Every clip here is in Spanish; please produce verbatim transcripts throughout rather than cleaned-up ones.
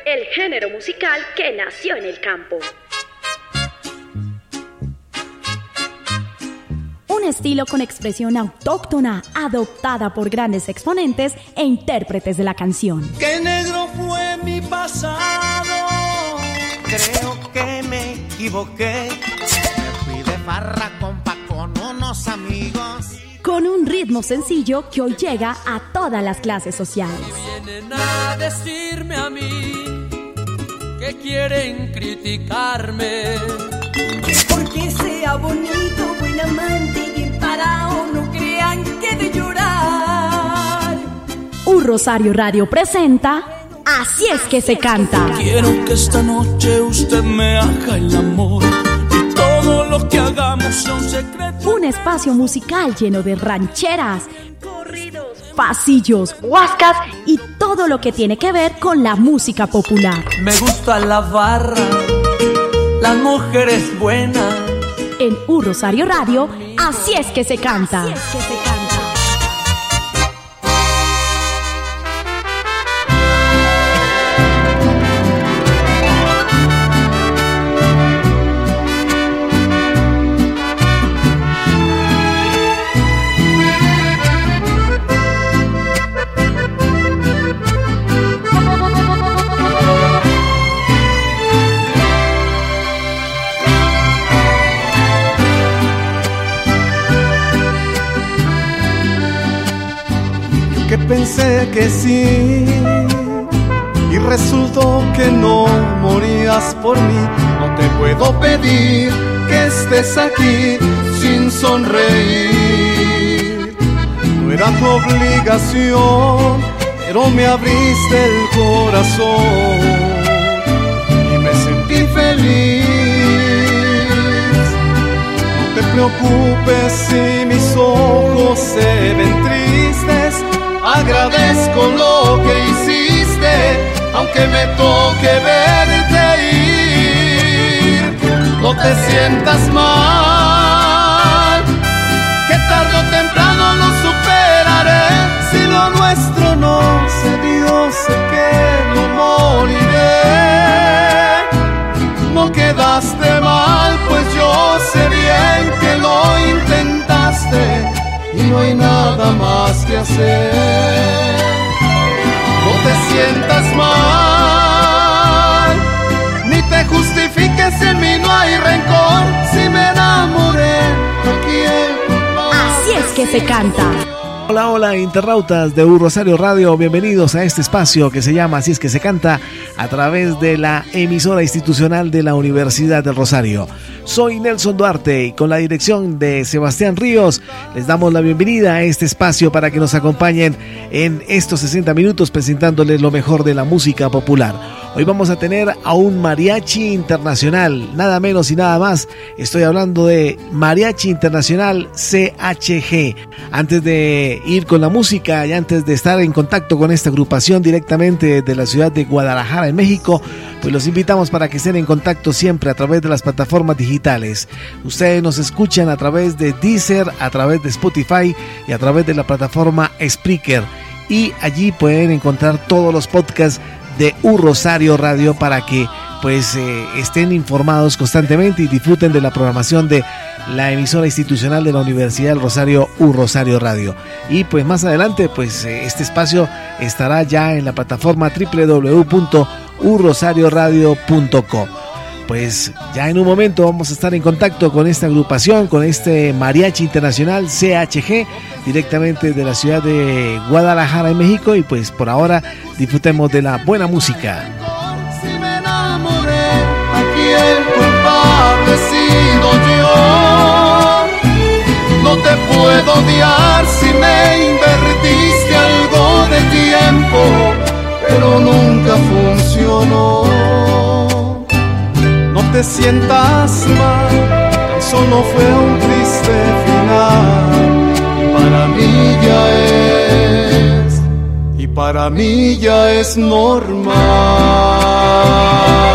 el género musical que nació en el campo. Un estilo con expresión autóctona, adoptada por grandes exponentes e intérpretes de la canción. ¡Qué negro fue mi pasado! Creo que me equivoqué. Me fui de farra, compa, con unos amigos. Con un ritmo sencillo que hoy llega a todas las clases sociales. Vienen a decirme a mí que quieren criticarme. Porque sea bonito, buen amante y emparado, no crean que de llorar. Un Rosario Radio presenta Así es que se canta. Quiero que esta noche usted me haga el amor y todo lo que hagamos sea un secreto. Un espacio musical lleno de rancheras, corridos, pasillos, huascas y todo lo que tiene que ver con la música popular. Me gusta la barra, las mujeres buenas. En Un Rosario Radio, Así es que se canta. Así es que se canta. Que pensé que sí y resultó que no morías por mí. No te puedo pedir que estés aquí sin sonreír. No era tu obligación, pero me abriste el corazón y me sentí feliz. No te preocupes si mis ojos se ven tristes. Agradezco lo que hiciste, aunque me toque verte ir. No te sientas mal, que tarde o temprano lo superaré. Si lo nuestro no se dio, sé que no moriré. No quedaste mal, pues yo sé bien que lo intentaste. Y no hay nada más que hacer. No te sientas mal, ni te justifiques, en mí no hay rencor. Si me enamoré, aquí el culpable. Así es que se canta. Hola, hola, internautas de Un Rosario Radio, bienvenidos a este espacio que se llama Así es que se canta, a través de la emisora institucional de la Universidad del Rosario. Soy Nelson Duarte y con la dirección de Sebastián Ríos les damos la bienvenida a este espacio para que nos acompañen en estos sesenta minutos presentándoles lo mejor de la música popular. Hoy vamos a tener a un mariachi internacional, nada menos y nada más. Estoy hablando de Mariachi Internacional C H G. Antes de ir con la música y antes de estar en contacto con esta agrupación directamente de la ciudad de Guadalajara, en México, pues los invitamos para que estén en contacto siempre a través de las plataformas digitales. Ustedes nos escuchan a través de Deezer, a través de Spotify y a través de la plataforma Spreaker. Y allí pueden encontrar todos los podcasts de Un Rosario Radio para que pues eh, estén informados constantemente y disfruten de la programación de la emisora institucional de la Universidad del Rosario, Un Rosario Radio. Y pues más adelante pues eh, este espacio estará ya en la plataforma doble u doble u doble u punto un rosario radio punto com. Pues ya en un momento vamos a estar en contacto con esta agrupación, con este Mariachi Internacional C H G, directamente de la ciudad de Guadalajara, en México. Y pues por ahora disfrutemos de la buena música. Si me enamoré, aquí el culpable he sido yo. No te puedo odiar si me invertiste algo de tiempo, pero nunca funcionó. No te sientas mal, tan solo fue un triste final. Y para mí ya es, y para mí ya es normal.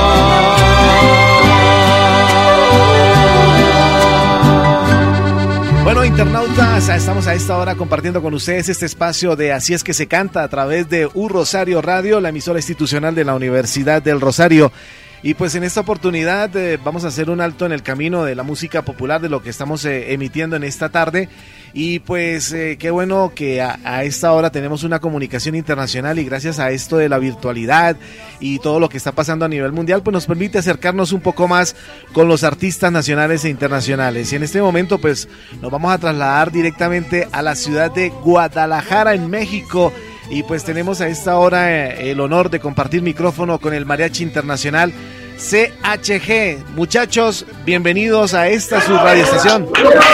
Bueno, internautas, estamos a esta hora compartiendo con ustedes este espacio de Así es que se canta a través de U Rosario Radio, la emisora institucional de la Universidad del Rosario. Y pues en esta oportunidad eh, vamos a hacer un alto en el camino de la música popular, de lo que estamos eh, emitiendo en esta tarde. Y pues eh, qué bueno que a, a esta hora tenemos una comunicación internacional, y gracias a esto de la virtualidad y todo lo que está pasando a nivel mundial, pues nos permite acercarnos un poco más con los artistas nacionales e internacionales. Y en este momento pues nos vamos a trasladar directamente a la ciudad de Guadalajara, en México. Y pues tenemos a esta hora eh, el honor de compartir micrófono con el Mariachi Internacional C H G. Muchachos, bienvenidos a esta su radioestación.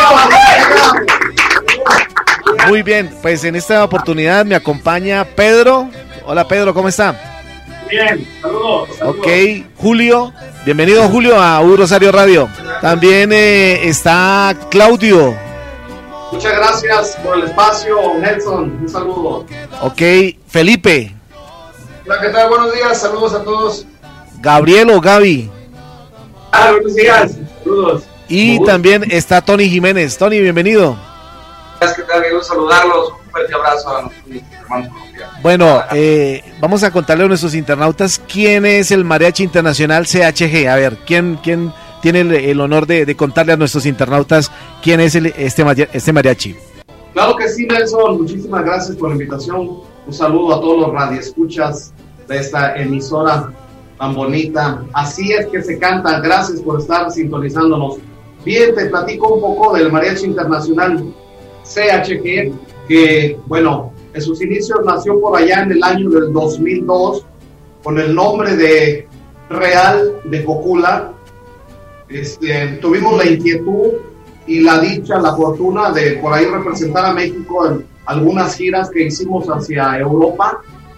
Muy bien, pues en esta oportunidad me acompaña Pedro. Hola Pedro, ¿cómo está? Bien, saludos. saludos. Ok, Julio, bienvenido Julio a U Rosario Radio. También eh, está Claudio. Muchas gracias por el espacio, Nelson. Un saludo. Ok, Felipe. Hola, ¿qué tal? Buenos días, saludos a todos. Gabriel o Gaby. Ah, buenos días, saludos. Y Saludos. También está Tony Jiménez. Tony, bienvenido. Gracias, ¿qué tal? Quiero saludarlos. Un fuerte abrazo a nuestros hermanos colombianos. Bueno, eh, vamos a contarle a nuestros internautas quién es el Mariachi Internacional C H G. A ver, ¿quién, quién tiene el, el honor de, de contarle a nuestros internautas quién es el, este, este mariachi? Claro que sí, Nelson. Muchísimas gracias por la invitación. Un saludo a todos los radioescuchas de esta emisora tan bonita. Así es que se canta. Gracias por estar sintonizándonos. Bien, te platico un poco del Mariachi Internacional C H G, que, bueno, en sus inicios nació por allá en el año del dos mil dos con el nombre de Real de Cocula. Este, tuvimos la inquietud y la dicha, la fortuna de por ahí representar a México en algunas giras que hicimos hacia Europa,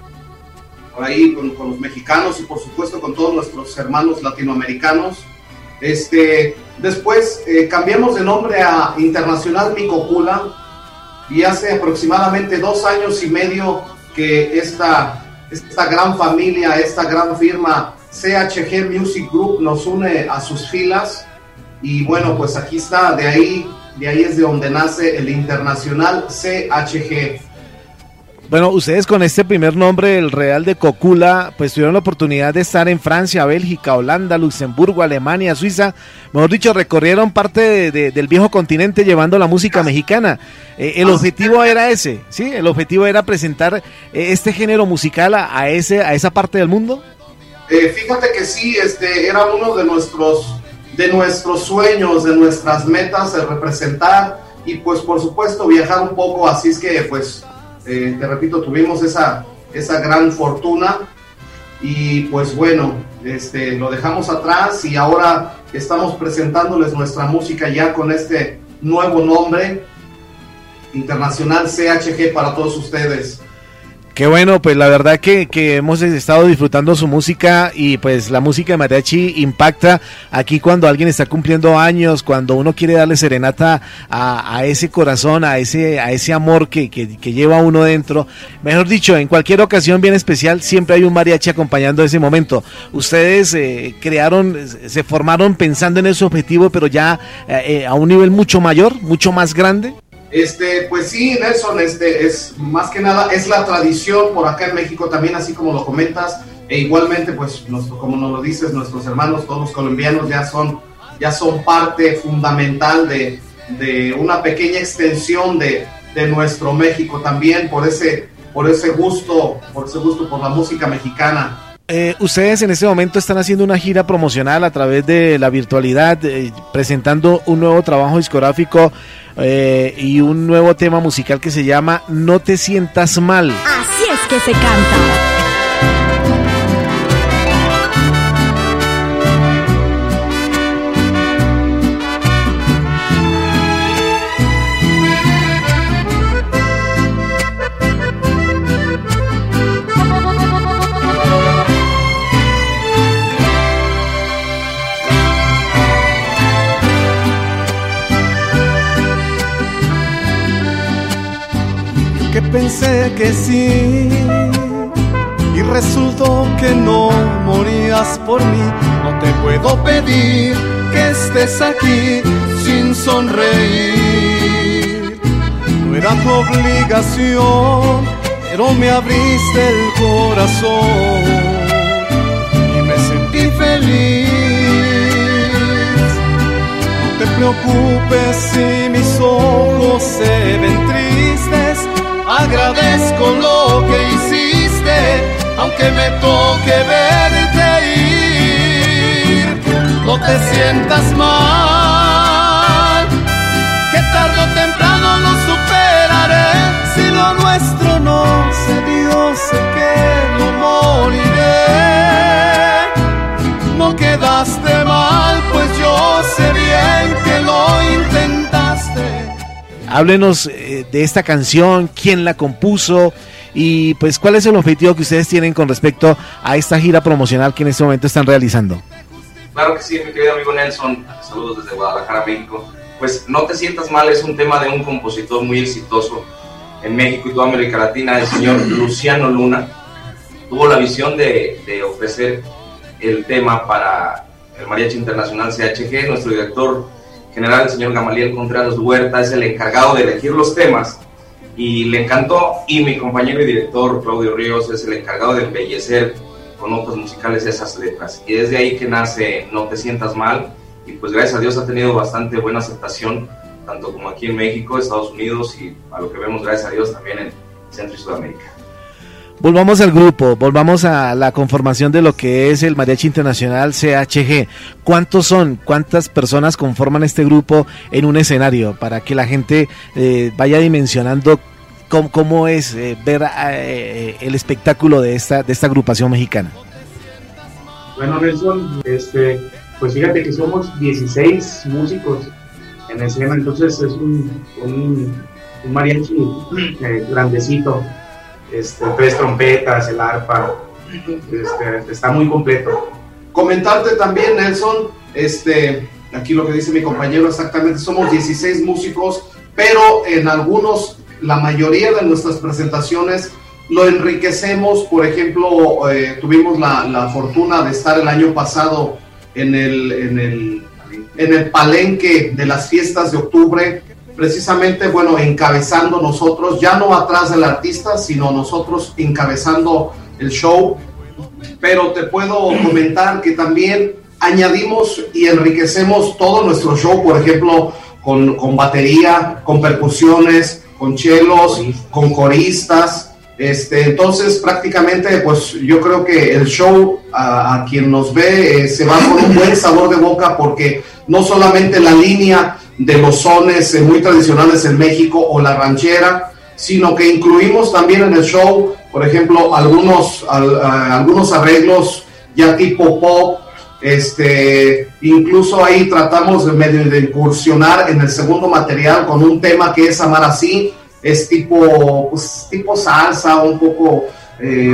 por ahí con, con los mexicanos y por supuesto con todos nuestros hermanos latinoamericanos. Este, después eh, cambiamos de nombre a Internacional Mi Cocula, y hace aproximadamente dos años y medio que esta, esta gran familia, esta gran firma C H G Music Group nos une a sus filas. Y bueno, pues aquí está, de ahí, de ahí es de donde nace el Internacional C H G. Bueno, ustedes con este primer nombre, el Real de Cocula, pues tuvieron la oportunidad de estar en Francia, Bélgica, Holanda, Luxemburgo, Alemania, Suiza. Mejor dicho, recorrieron parte de, de, del viejo continente llevando la música mexicana. Eh, el objetivo era ese, ¿sí? El objetivo era presentar eh, este género musical a, a, ese, a esa parte del mundo. Eh, fíjate que sí, este era uno de nuestros, de nuestros sueños, de nuestras metas, el representar y pues por supuesto viajar un poco, así es que pues... Eh, te repito, tuvimos esa, esa gran fortuna y pues bueno, este, lo dejamos atrás y ahora estamos presentándoles nuestra música ya con este nuevo nombre, Internacional C H G, para todos ustedes. Qué bueno, pues la verdad que, que hemos estado disfrutando su música, y pues la música de mariachi impacta aquí cuando alguien está cumpliendo años, cuando uno quiere darle serenata a, a ese corazón, a ese, a ese amor que, que, que lleva uno dentro. Mejor dicho, en cualquier ocasión bien especial siempre hay un mariachi acompañando ese momento. Ustedes eh, crearon, se formaron pensando en ese objetivo, pero ya eh, a un nivel mucho mayor, mucho más grande. Este, pues sí, Nelson, este, es más que nada, es la tradición por acá en México también, así como lo comentas, e igualmente, pues, nuestro, como nos lo dices, nuestros hermanos, todos los colombianos, ya son, ya son parte fundamental de, de una pequeña extensión de, de nuestro México también, por ese, por ese gusto, por ese gusto por la música mexicana. Eh, ustedes en este momento están haciendo una gira promocional a través de la virtualidad, eh, presentando un nuevo trabajo discográfico eh, y un nuevo tema musical que se llama No te sientas mal. Así es que se canta. Que pensé que sí y resultó que no morías por mí. No te puedo pedir que estés aquí sin sonreír. no era tu obligación, pero me abriste el corazón y me sentí feliz. No te preocupes si mis ojos se ven tristes, agradezco lo que hiciste, aunque me toque verte ir. No te sientas mal, que tarde o temprano lo superaré. Si lo nuestro no se dio, sé que no moriré. No quedaste mal, pues yo sé bien que lo intentaste. Háblenos eh, de esta canción, quién la compuso y pues cuál es el objetivo que ustedes tienen con respecto a esta gira promocional que en este momento están realizando. Claro que sí, mi querido amigo Nelson, saludos desde Guadalajara, México. Pues No te sientas mal es un tema de un compositor muy exitoso en México y toda América Latina, el señor Luciano Luna. Tuvo la visión de, de ofrecer el tema para el Mariachi Internacional C H G. Nuestro director general, el señor Gamaliel Contreras Huerta, es el encargado de elegir los temas y le encantó, y mi compañero y director Claudio Ríos es el encargado de embellecer con notas musicales esas letras, y desde ahí que nace No te sientas mal, y pues gracias a Dios ha tenido bastante buena aceptación, tanto como aquí en México, Estados Unidos, y a lo que vemos gracias a Dios también en Centro y Sudamérica. Volvamos al grupo, volvamos a la conformación de lo que es el Mariachi Internacional C H G. ¿Cuántos son? ¿Cuántas personas conforman este grupo en un escenario? Para que la gente eh, vaya dimensionando cómo, cómo es eh, ver eh, el espectáculo de esta, de esta agrupación mexicana. Bueno, Nelson, este, pues fíjate que somos dieciséis músicos en escena, entonces es un, un, un mariachi eh, grandecito. Este, tres trompetas, el arpa, este, está muy completo. Comentarte también, Nelson, este, aquí lo que dice mi compañero exactamente, somos dieciséis músicos, pero en algunos, la mayoría de nuestras presentaciones lo enriquecemos. Por ejemplo, eh, tuvimos la, la fortuna de estar el año pasado en el, en el, en el palenque de las fiestas de octubre, precisamente, bueno, encabezando nosotros, ya no atrás del artista, sino nosotros encabezando el show. Pero te puedo comentar que también añadimos y enriquecemos todo nuestro show, por ejemplo, con, con batería, con percusiones, con chelos, con coristas. Este, entonces, prácticamente, pues yo creo que el show, a, a quien nos ve, eh, se va con un buen sabor de boca, porque no solamente la línea de los sones eh, muy tradicionales en México o la ranchera, sino que incluimos también en el show, por ejemplo, algunos, al, a, algunos arreglos ya tipo pop, este, incluso ahí tratamos de medio de incursionar en el segundo material con un tema que es Amar Así, es tipo, pues, tipo salsa, un poco eh,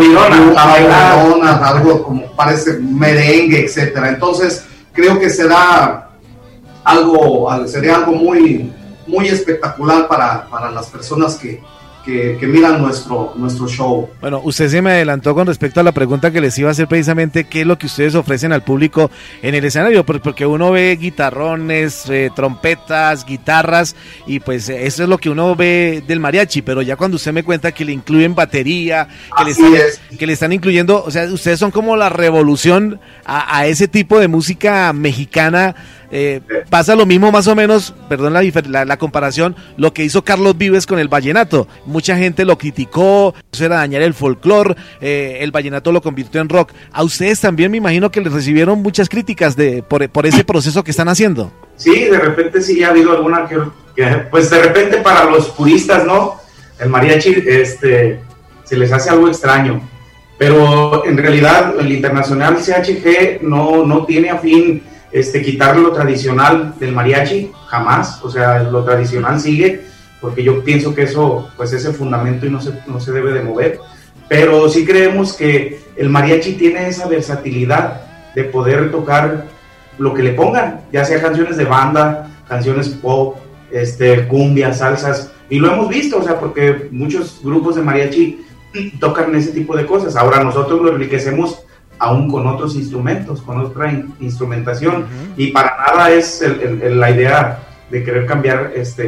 moridona, algo como parece merengue, etcétera. Entonces creo que será algo, sería algo muy, muy espectacular para, para las personas que, que, que miran nuestro, nuestro show. Bueno, usted se me adelantó con respecto a la pregunta que les iba a hacer, precisamente qué es lo que ustedes ofrecen al público en el escenario, porque uno ve guitarrones, eh, trompetas, guitarras, y pues eso es lo que uno ve del mariachi, pero ya cuando usted me cuenta que le incluyen batería, que, le están, que le están incluyendo, o sea, ustedes son como la revolución a, a ese tipo de música mexicana. Eh, pasa lo mismo más o menos, perdón la, la, la comparación, lo que hizo Carlos Vives con el vallenato. Mucha gente lo criticó, eso era dañar el folclore, eh, el vallenato lo convirtió en rock. A ustedes también me imagino que les recibieron muchas críticas de por, por ese proceso que están haciendo. Sí, de repente sí ha habido alguna que, que pues de repente para los puristas, ¿no? El mariachi este, se les hace algo extraño, pero en realidad el Internacional C H G no, no tiene a fin Este, quitar lo tradicional del mariachi, jamás, o sea, lo tradicional sigue, porque yo pienso que eso, pues es el fundamento y no se, no se debe de mover, pero sí creemos que el mariachi tiene esa versatilidad de poder tocar lo que le pongan, ya sea canciones de banda, canciones pop, este, cumbia, salsas, y lo hemos visto, o sea, porque muchos grupos de mariachi tocan ese tipo de cosas. Ahora nosotros lo enriquecemos aún con otros instrumentos, con otra in- instrumentación, uh-huh. Y para nada es el, el, el, la idea de querer cambiar este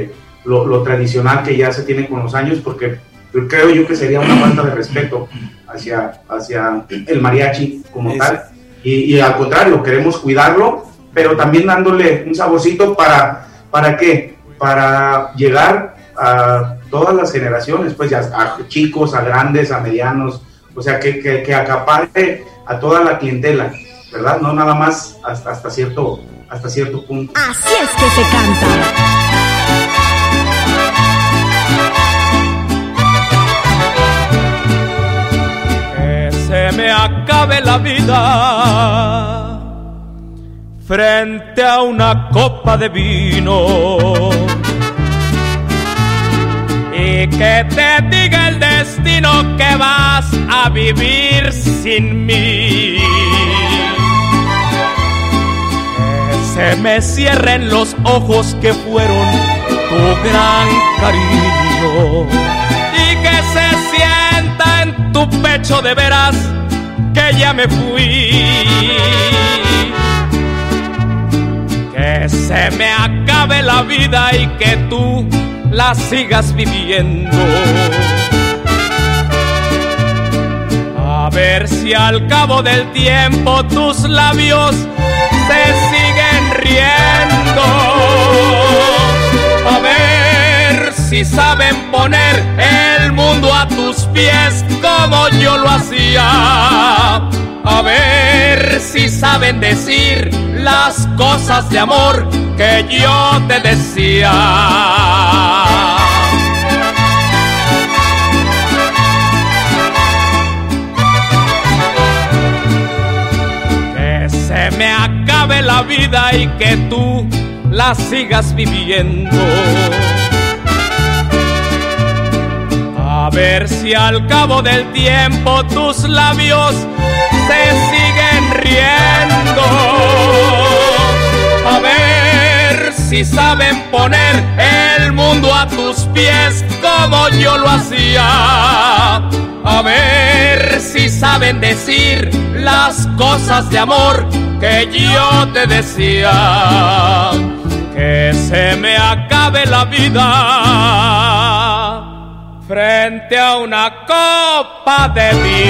lo, lo tradicional que ya se tiene con los años, porque creo yo que sería una falta de respeto hacia, hacia el mariachi como es. tal, y, y al contrario, queremos cuidarlo, pero también dándole un saborcito para, ¿para qué? Para llegar a todas las generaciones, pues ya a chicos, a grandes, a medianos, o sea, que, que, que acapare a toda la clientela, ¿verdad? No nada más hasta, hasta, cierto, hasta cierto punto. Así es que se canta. Se me acabe la vida frente a una copa de vino y que te diga el destino que vas a vivir sin mí. Que se me cierren los ojos que fueron tu gran cariño y que se sienta en tu pecho de veras que ya me fui. Que se me acabe la vida y que tú la sigas viviendo. A ver si al cabo del tiempo tus labios se siguen riendo. A ver si saben poner el mundo a tus pies como yo lo hacía. A ver si saben decir las cosas de amor que yo te decía. Que se me acabe la vida y que tú la sigas viviendo. A ver si al cabo del tiempo tus labios se siguen riendo. A ver si saben poner el mundo a tus pies como yo lo hacía. A ver si saben decir las cosas de amor que yo te decía. Que se me acabe la vida frente a una copa de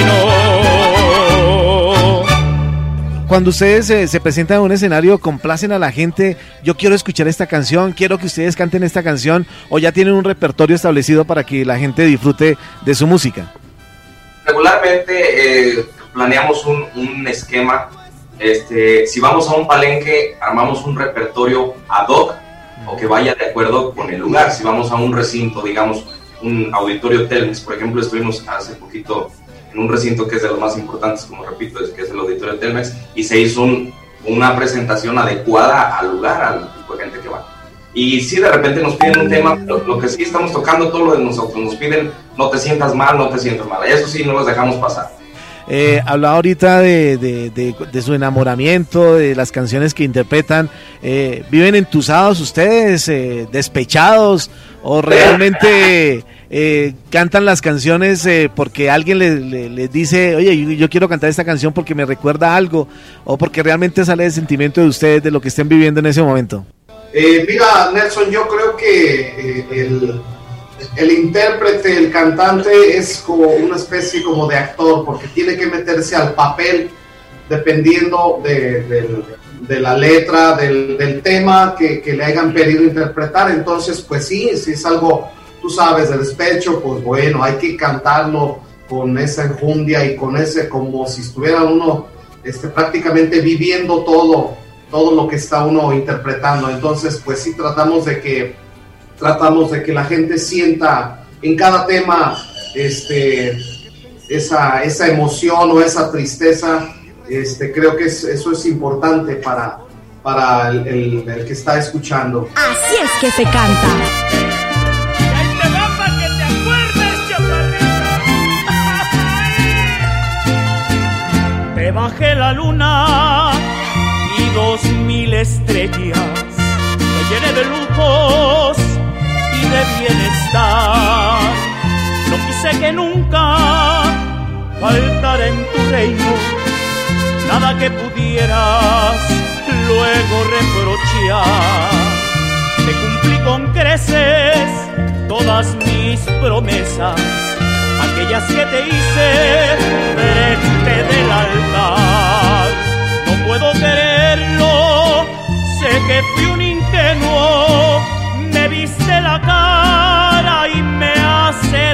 vino. Cuando ustedes eh, se presentan en un escenario, complacen a la gente, yo quiero escuchar esta canción, quiero que ustedes canten esta canción, o ya tienen un repertorio establecido para que la gente disfrute de su música. Regularmente eh, planeamos un, un esquema, este, si vamos a un palenque, armamos un repertorio ad hoc, o que vaya de acuerdo con el lugar. Si vamos a un recinto, digamos, un auditorio Telmex, por ejemplo, estuvimos hace poquito en un recinto que es de los más importantes, como repito, es que es el auditorio Telmex, y se hizo un, una presentación adecuada al lugar, al tipo de gente que va. Y si de repente nos piden un tema, lo, lo que sí estamos tocando, todo lo de nosotros, nos piden no te sientas mal, no te sientas mal, eso sí no los dejamos pasar. Eh, hablaba ahorita de, de, de, de su enamoramiento, de las canciones que interpretan. Eh, ¿Viven entusados ustedes, eh, despechados, o realmente eh, cantan las canciones eh, porque alguien les, les, les dice, oye, yo, yo quiero cantar esta canción porque me recuerda algo, o porque realmente sale el sentimiento de ustedes, de lo que estén viviendo en ese momento? Eh, mira, Nelson, yo creo que eh, el... el intérprete, el cantante es como una especie como de actor, porque tiene que meterse al papel dependiendo de, de, de la letra, del, del tema que, que le hayan pedido interpretar. Entonces pues sí, si es algo, tú sabes, de despecho, pues bueno, hay que cantarlo con esa enjundia y con ese, como si estuviera uno este, prácticamente viviendo todo, todo lo que está uno interpretando. Entonces pues sí, tratamos de que tratamos de que la gente sienta en cada tema este, esa, esa emoción o esa tristeza. Este, creo que es, eso es importante para, para el, el, el que está escuchando. Así es que se canta. Te bajé la luna y dos mil estrellas, te llené de lujos y de bienestar. No quise que nunca faltara en tu reino nada que pudieras luego reprochar. te cumplí con creces todas mis promesas, aquellas que te hice frente del altar. No puedo creerlo, sé que fui un ingenuo, me viste la cara y me hace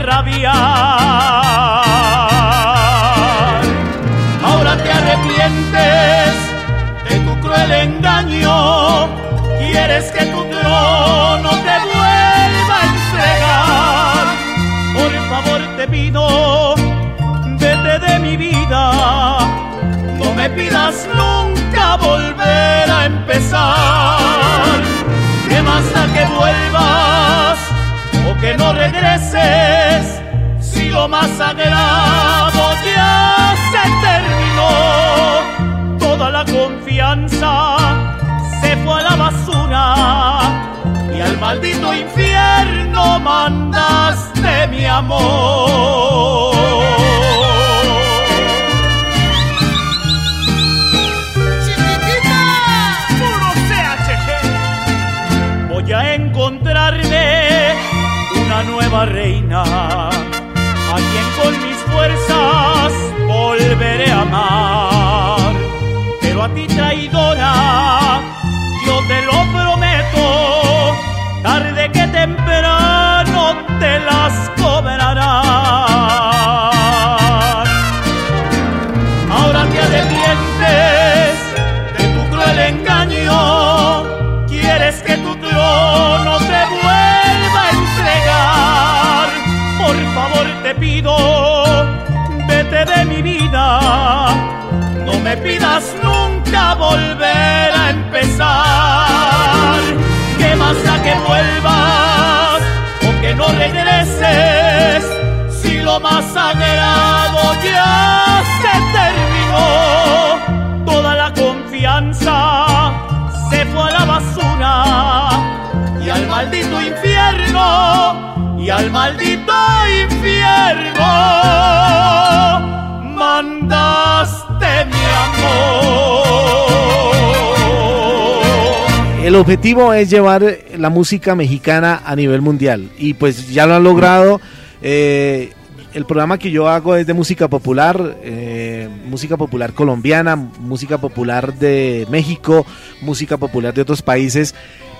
rabiar. Ahora te arrepientes de tu cruel engaño, quieres que tu trono te vuelva a entregar. Por favor te pido, vete de mi vida, no me pidas nunca volver a empezar. ¿Qué más da que vuelvas o que no regreses? Si lo más sagrado ya se terminó, toda la confianza se fue a la basura y al maldito infierno mandaste mi amor. Chiquitita, puro C H G. Voy a encontrarme una nueva reina, a quien con mis fuerzas volveré a amar. Pero a ti, traidora, yo te lo prometo, tarde que temprano te las cobrarán. Ahora te arrepientes de tu cruel engaño, quieres que tu trono te vuelva a entregar. Por favor te pido, vete de mi vida, no me pidas nunca volver a empezar. ¿Qué más da que vuelvas o que no regreses? Si lo más sagrado ya se terminó, toda la confianza se fue a la basura y al maldito infierno, y al maldito infierno mandaste mi amor. El objetivo es llevar la música mexicana a nivel mundial y pues ya lo han logrado. Eh, el programa que yo hago es de música popular, eh, música popular colombiana, música popular de México, música popular de otros países.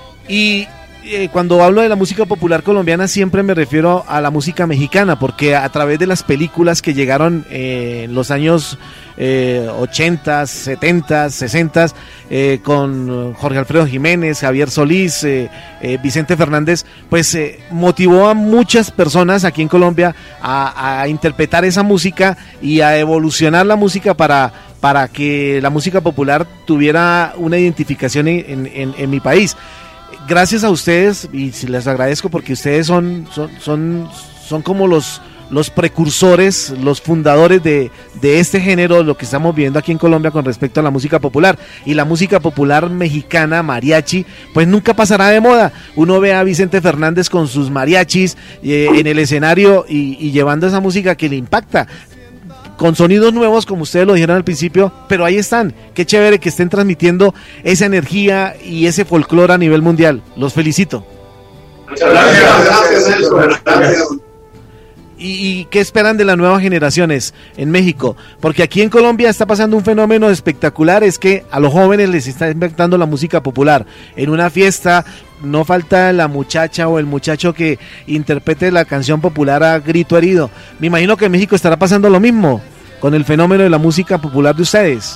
Y eh, cuando hablo de la música popular colombiana siempre me refiero a la música mexicana, porque a través de las películas que llegaron eh, en los años eh, ochenta, setenta, sesenta, eh, con Jorge Alfredo Jiménez, Javier Solís, eh, eh, Vicente Fernández, pues eh, motivó a muchas personas aquí en Colombia a, a interpretar esa música y a evolucionar la música para, para que la música popular tuviera una identificación en, en, en mi país. Gracias a ustedes, y les agradezco porque ustedes son, son, son, son como los, los precursores, los fundadores de, de este género, lo que estamos viendo aquí en Colombia con respecto a la música popular. Y la música popular mexicana, mariachi, pues nunca pasará de moda. Uno ve a Vicente Fernández con sus mariachis eh, en el escenario y, y llevando esa música que le impacta, con sonidos nuevos, como ustedes lo dijeron al principio, pero ahí están. Qué chévere que estén transmitiendo esa energía y ese folclore a nivel mundial. Los felicito. Muchas gracias, gracias, Nelson. Gracias. ¿Y, ¿Y qué esperan de las nuevas generaciones en México? Porque aquí en Colombia está pasando un fenómeno espectacular, es que a los jóvenes les está impactando la música popular. En una fiesta no falta la muchacha o el muchacho que interprete la canción popular a grito herido. Me imagino que en México estará pasando lo mismo con el fenómeno de la música popular de ustedes.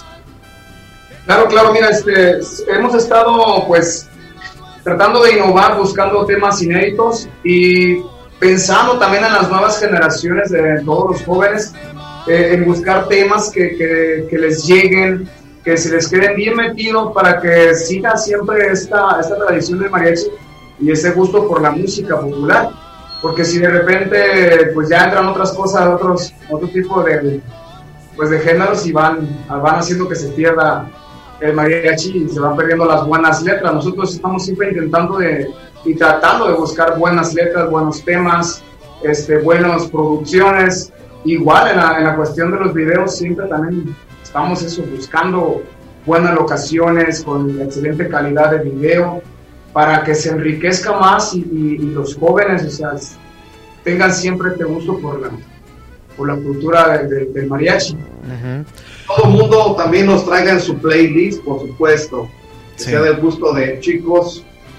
Claro, claro, mira, este, hemos estado pues tratando de innovar, buscando temas inéditos y pensando también en las nuevas generaciones de todos los jóvenes, eh, en buscar temas que, que, que les lleguen, que se les queden bien metidos para que siga siempre esta, esta tradición del mariachi y ese gusto por la música popular, porque si de repente pues ya entran otras cosas, otros, otro tipo de, pues, de géneros y van, van haciendo que se pierda el mariachi y se van perdiendo las buenas letras. Nosotros estamos siempre intentando de, y tratando de buscar buenas letras, buenos temas, este, buenas producciones. Igual en la, en la cuestión de los videos siempre también estamos eso, buscando buenas locaciones con excelente calidad de video para que se enriquezca más y, y, y los jóvenes, o sea, tengan siempre este gusto por la, por la cultura del, del, del mariachi. Uh-huh. Todo el mundo también nos traiga en su playlist, por supuesto, que sí. sea del gusto de chicos,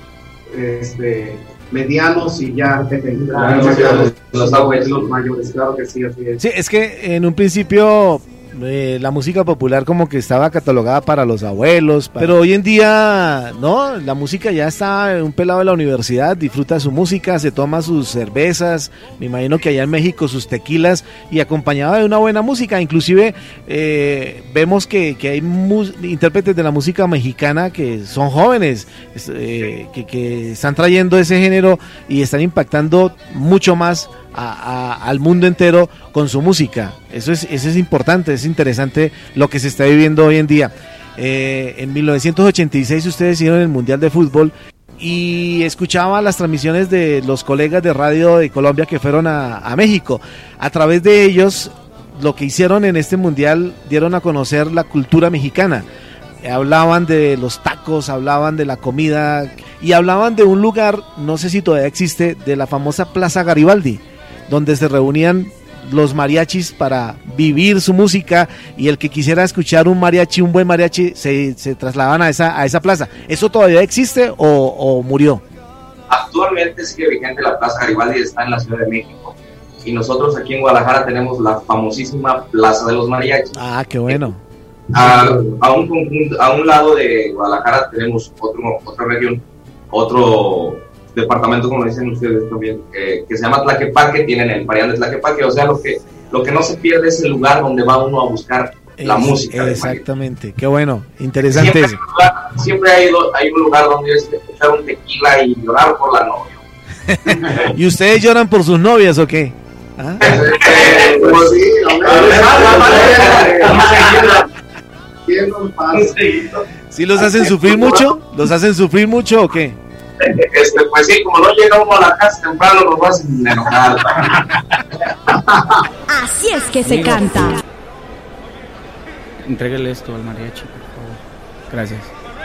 este, medianos y ya de claro, los, los, los, los, los mayores, claro que sí, así es. Sí, es que en un principio eh, la música popular como que estaba catalogada para los abuelos, pero hoy en día, no, la música ya está, un pelado de la universidad disfruta su música, se toma sus cervezas, me imagino que allá en México sus tequilas, y acompañado de una buena música, inclusive eh, vemos que, que hay mus- intérpretes de la música mexicana que son jóvenes, eh, que, que están trayendo ese género y están impactando mucho más A, a, al mundo entero con su música. Eso es, eso es importante, es interesante lo que se está viviendo hoy en día. Eh, en mil novecientos ochenta y seis ustedes hicieron el Mundial de Fútbol y escuchaba las transmisiones de los colegas de radio de Colombia que fueron a, a México. A través de ellos, lo que hicieron en este Mundial, dieron a conocer la cultura mexicana. Hablaban de los tacos, hablaban de la comida y hablaban de un lugar, no sé si todavía existe, de la famosa Plaza Garibaldi, donde se reunían los mariachis para vivir su música, y el que quisiera escuchar un mariachi, un buen mariachi, se, se trasladaban a esa, a esa plaza. ¿Eso todavía existe o, o murió? Actualmente sigue vigente la Plaza Garibaldi, está en la Ciudad de México, y nosotros aquí en Guadalajara tenemos la famosísima Plaza de los Mariachis. Ah, qué bueno. A, a, un conjunto, a un lado de Guadalajara tenemos otro, otra región, otro departamento, como dicen ustedes también, eh, que se llama Tlaquepaque, tienen el Parián de Tlaquepaque, o sea, lo que, lo que no se pierde es el lugar donde va uno a buscar es, la música. Exactamente, qué bueno, interesante siempre eso. Lugar, siempre hay, hay un lugar donde es escuchar un tequila y llorar por la novia. ¿Y ustedes lloran por sus novias o qué? ¿Ah? Eh, pues sí, hombre. ¿Sí los hacen sufrir mucho? ¿Los hacen sufrir mucho o qué? Este, pues sí, como no llega uno a la casa temprano, nos vas a enojar. Así es que se canta. Entrégale esto al mariachi, por favor. Gracias.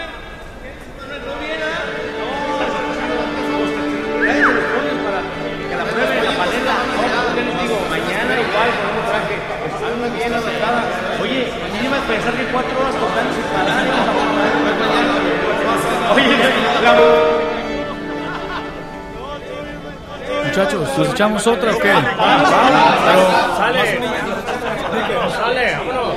Oye, mañana iba a pensar que cuatro horas tocando sin parar. Oye, la... Muchachos, ¿nos echamos otra o qué? Vamos, vamos, pero sale. Sale, vámonos.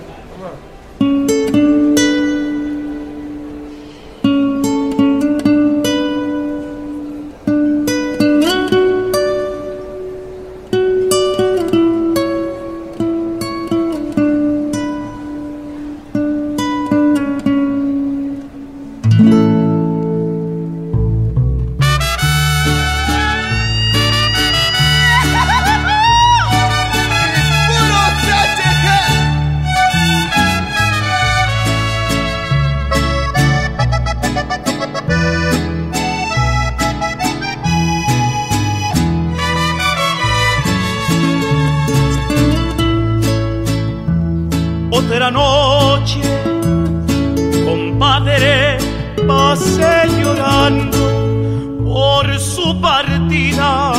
Otra noche, compadre, pasé llorando por su partida.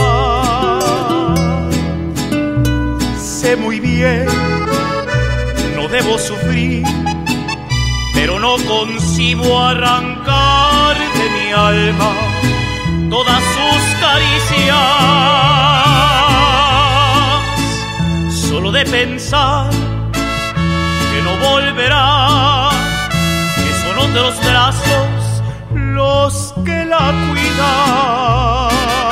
Sé muy bien, no debo sufrir, pero no concibo arrancar de mi alma todas sus caricias. Solo de pensar que no volverá, que son otros brazos los que la cuidan.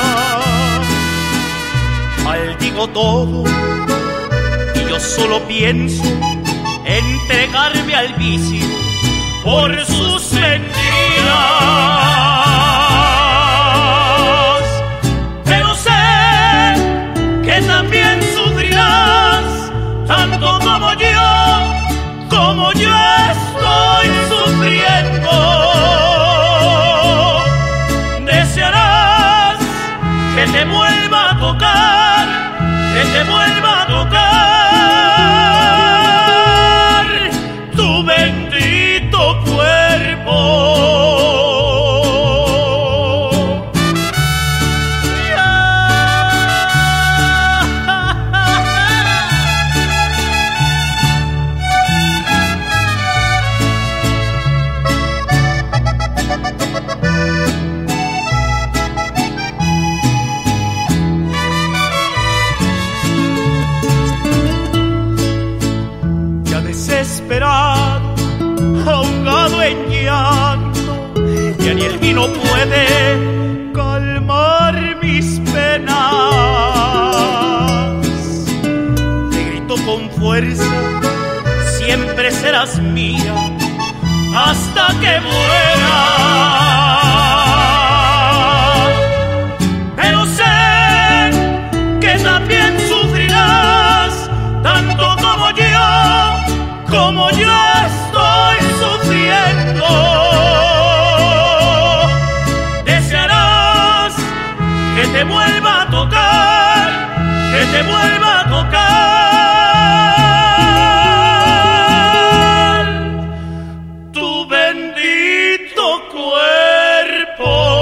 Maldigo todo y yo solo pienso entregarme al vicio por sus mentiras. Pero sé que también sufrirás tanto como yo, como yo estoy sufriendo. Desearás que te vuelva a tocar, que te vuelva a tocar tu bendito cuerpo. desesperado, ahogado en llanto, ya ni el vino puede calmar mis penas. Te grito con fuerza, siempre serás mía hasta que muera. Pero sé que también sufrirás tanto como yo, como yo estoy sufriendo. Desearás que te vuelva a tocar, que te vuelva a tocar tu bendito cuerpo.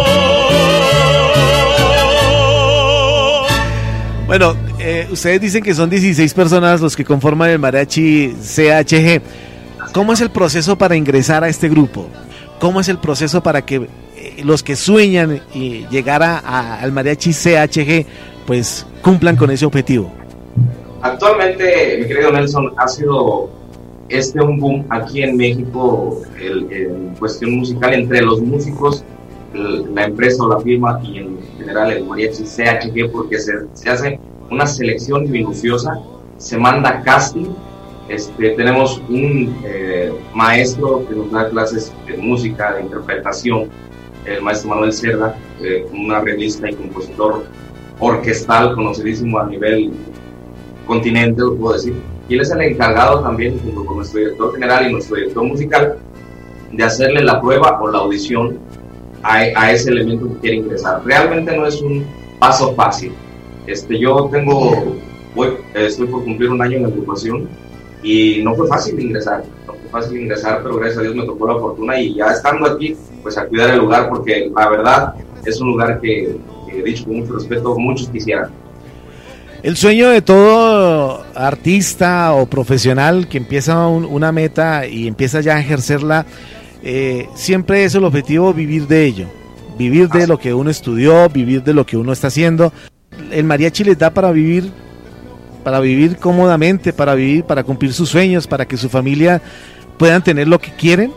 Bueno, eh, ustedes dicen que son dieciséis personas los que conforman el mariachi C H G. ¿Cómo es el proceso para ingresar a este grupo? ¿Cómo es el proceso para que eh, los que sueñan y llegar a, a, al mariachi C H G pues cumplan con ese objetivo? Actualmente, mi querido Nelson, ha sido este un boom aquí en México el, en cuestión musical entre los músicos, el, la empresa o la firma y en general el mariachi C H G, porque se, se hace una selección minuciosa, se manda casting. Este, tenemos un eh, maestro que nos da clases de música, de interpretación, el maestro Manuel Cerda, eh, un arreglista y compositor orquestal conocidísimo a nivel continente, lo puedo decir, y él es el encargado también, junto con nuestro director general y nuestro director musical, de hacerle la prueba o la audición a, a ese elemento que quiere ingresar. Realmente no es un paso fácil. Este, yo tengo, voy, estoy por cumplir un año en la agrupación y no fue fácil ingresar, no fue fácil ingresar, pero gracias a Dios me tocó la fortuna y ya estando aquí, pues a cuidar el lugar, porque la verdad es un lugar que, que dicho con mucho respeto, muchos quisieran. El sueño de todo artista o profesional que empieza un, una meta y empieza ya a ejercerla, eh, siempre es el objetivo vivir de ello, vivir de lo que uno estudió, vivir de lo que uno está haciendo. El mariachi les da para vivir, para vivir cómodamente, para vivir, para cumplir sus sueños, para que su familia puedan tener lo que quieren.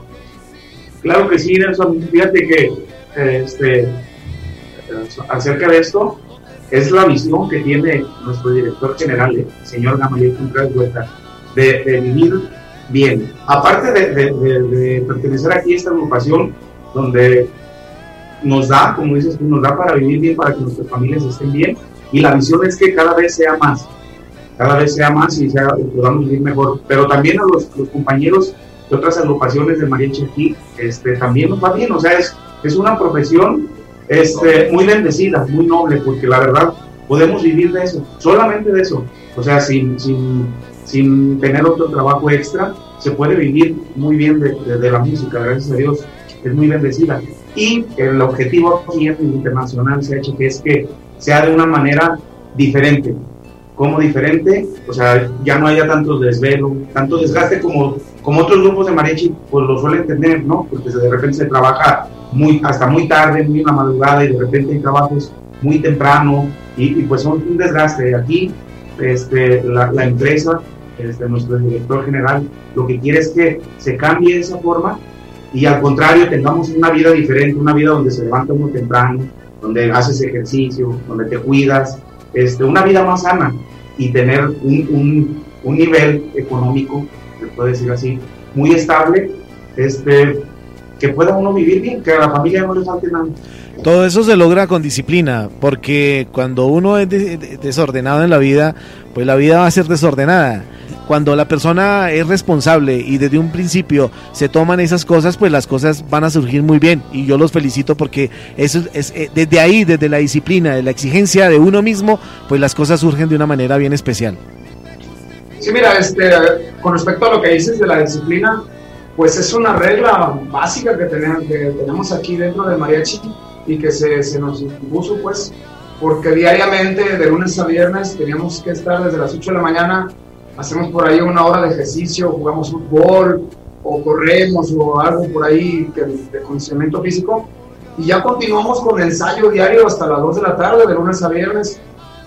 Claro que sí, Nelson. Fíjate que este, acerca de esto, es la visión que tiene nuestro director general, el señor Gamaliel Contreras Huerta, de, de vivir bien. Aparte de, de, de, de pertenecer aquí a esta agrupación, donde nos da, como dices tú, nos da para vivir bien, para que nuestras familias estén bien, y la visión es que cada vez sea más, cada vez sea más y, sea, y podamos vivir mejor. Pero también a los, los compañeros de otras agrupaciones de mariachi aquí, este, también nos va bien, o sea, es, es una profesión Este, muy bendecida, muy noble, porque la verdad podemos vivir de eso, solamente de eso, o sea, sin, sin, sin tener otro trabajo extra, se puede vivir muy bien de, de, de la música, gracias a Dios, es muy bendecida. Y el objetivo aquí en el Internacional C H G es que sea de una manera diferente. ¿Cómo diferente? O sea, ya no haya tanto desvelo, tanto desgaste como, como otros grupos de mariachi pues lo suelen tener, ¿no? Porque de repente se trabaja muy, hasta muy tarde, muy en la madrugada, y de repente hay trabajos muy temprano, y, y pues son un desgaste. Aquí este, la, la empresa, este, nuestro director general, lo que quiere es que se cambie esa forma, y al contrario, tengamos una vida diferente, una vida donde se levanta uno temprano, donde haces ejercicio, donde te cuidas, este, una vida más sana, y tener un, un, un nivel económico, se puede decir así, muy estable, este, que pueda uno vivir bien, que a la familia no le falte nada. Todo eso se logra con disciplina, porque cuando uno es de, de, desordenado en la vida, pues la vida va a ser desordenada. Cuando la persona es responsable y desde un principio se toman esas cosas, pues las cosas van a surgir muy bien, y yo los felicito porque eso es, es desde ahí, desde la disciplina, de la exigencia de uno mismo, pues las cosas surgen de una manera bien especial. Sí, mira, este, con respecto a lo que dices de la disciplina, pues es una regla básica que tenemos, que tenemos aquí dentro del mariachi, y que se, se nos impuso, pues, porque diariamente, de lunes a viernes, teníamos que estar desde las ocho de la mañana, hacemos por ahí una hora de ejercicio, jugamos fútbol, o corremos, o algo por ahí que, de condicionamiento físico, y ya continuamos con el ensayo diario hasta las dos de la tarde, de lunes a viernes,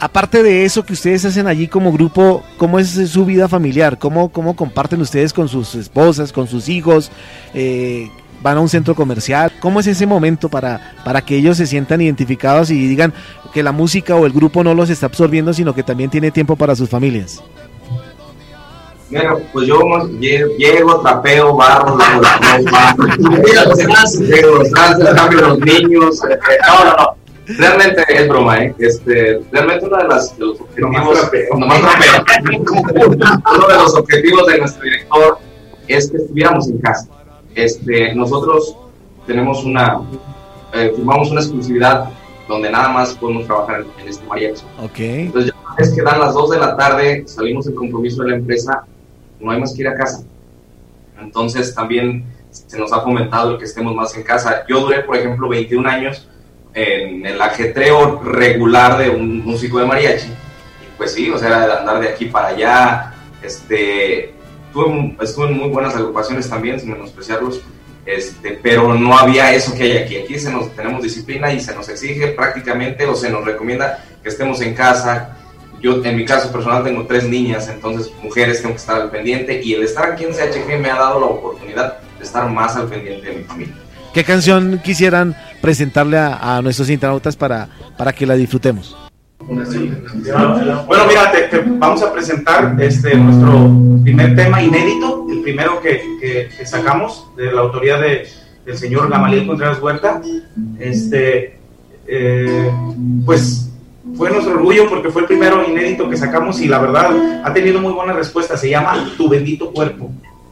aparte de eso que ustedes hacen allí como grupo, ¿cómo es su vida familiar? ¿Cómo, cómo comparten ustedes con sus esposas, con sus hijos? Eh, ¿Van a un centro comercial? ¿Cómo es ese momento para, para que ellos se sientan identificados y digan que la música o el grupo no los está absorbiendo, sino que también tiene tiempo para sus familias? Bueno, pues yo llego, trapeo, barro, los trances, cambio los niños. No, no, no. Realmente es broma, ¿eh? Este, realmente uno de, las, de los objetivos, no más trapeo, uno de los objetivos de nuestro director es que estuviéramos en casa. Este, nosotros tenemos una, eh, firmamos una exclusividad donde nada más podemos trabajar en, en este mariachi. Okay. Entonces ya es que dan las dos de la tarde, salimos del compromiso de la empresa, no hay más que ir a casa. Entonces también se nos ha fomentado el que estemos más en casa. Yo duré, por ejemplo, veintiún años en el ajetreo regular de un músico de mariachi. Y pues sí, o sea, era de andar de aquí para allá. Este, estuve, estuve en muy buenas agrupaciones también, sin menospreciarlos. Este, pero no había eso que hay aquí. Aquí se nos, tenemos disciplina y se nos exige prácticamente o se nos recomienda que estemos en casa. Yo, en mi caso personal, tengo tres niñas, entonces mujeres, tengo que estar al pendiente, y el estar aquí en C H G me ha dado la oportunidad de estar más al pendiente de mi familia. ¿Qué canción quisieran presentarle a, a nuestros internautas para, para que la disfrutemos? Bueno, mira, te, te vamos a presentar este, nuestro primer tema inédito, el primero que, que, que sacamos, de la autoría de, del señor Gamaliel Contreras Huerta. Este, eh, pues fue nuestro orgullo porque fue el primero inédito que sacamos y la verdad ha tenido muy buena respuesta. Se llama Tu Bendito Cuerpo.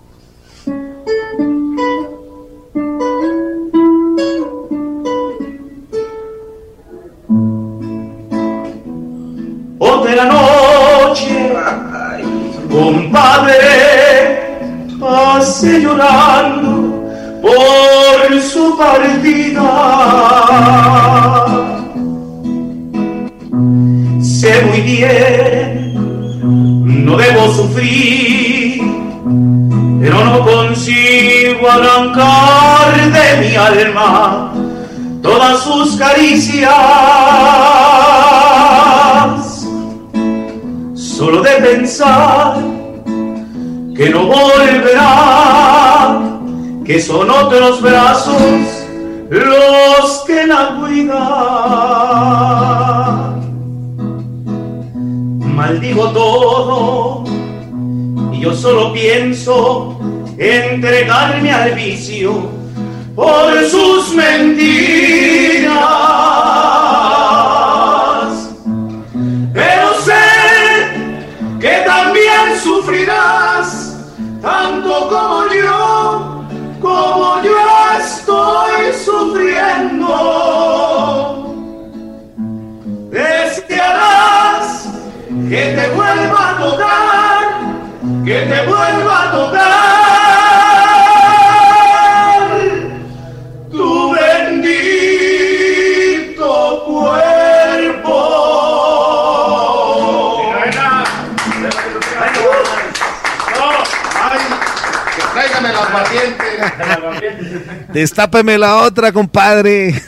De la noche, compadre, pase llorando por su partida. Sé muy bien, no debo sufrir, pero no consigo arrancar de mi alma todas sus caricias. Solo de pensar que no volverá, que son otros brazos los que la cuidan. Maldigo todo y yo solo pienso entregarme al vicio por sus mentiras. Pero sé que también sufrirás tanto como yo, como yo estoy sufriendo. Desearás que te vuelva a tocar, que te vuelva a tocar tu bendito cuerpo. Tráigame la pariente. Destápeme la otra, compadre.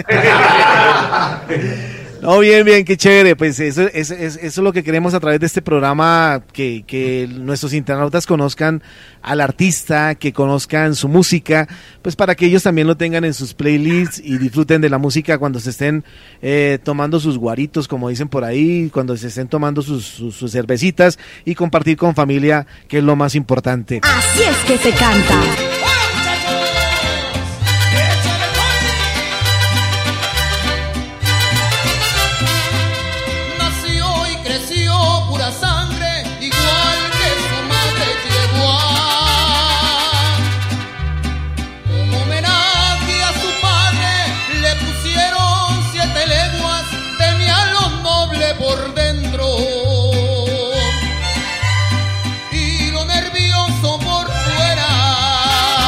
No, bien, bien, qué chévere. Pues eso, eso, eso es lo que queremos a través de este programa, que, que nuestros internautas conozcan al artista, que conozcan su música, pues para que ellos también lo tengan en sus playlists y disfruten de la música cuando se estén eh, tomando sus guaritos, como dicen por ahí, cuando se estén tomando sus, sus, sus cervecitas, y compartir con familia, que es lo más importante. Así es que se canta. Y lo nervioso por fuera.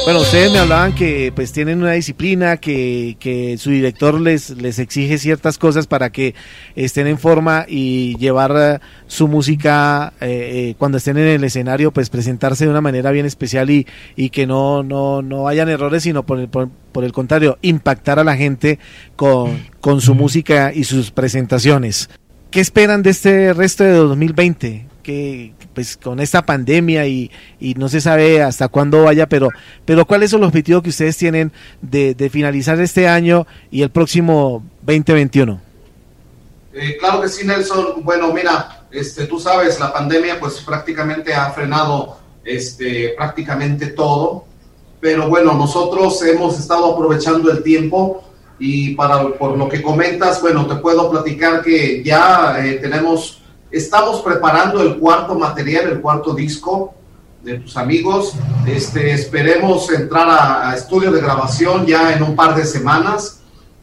Bueno, ustedes me hablaban que pues tienen una disciplina, que, que su director les, les exige ciertas cosas para que estén en forma y llevar uh, su música eh, eh, cuando estén en el escenario, pues presentarse de una manera bien especial y, y que no, no, no hayan errores, sino por el, por, por el contrario, impactar a la gente con, con su música y sus presentaciones. ¿Qué esperan de este resto de dos mil veinte? Que pues con esta pandemia y, y no se sabe hasta cuándo vaya, pero pero ¿cuál es el objetivo que ustedes tienen de, de finalizar este año y el próximo veinte veintiuno? Eh, claro que sí, Nelson. Bueno, mira, este, tú sabes, la pandemia pues prácticamente ha frenado este, prácticamente todo, pero bueno, nosotros hemos estado aprovechando el tiempo y para por lo que comentas, bueno, te puedo platicar que ya eh, tenemos... Estamos preparando el cuarto material, el cuarto disco de tus amigos. Este, esperemos entrar a, a estudio de grabación ya en un par de semanas.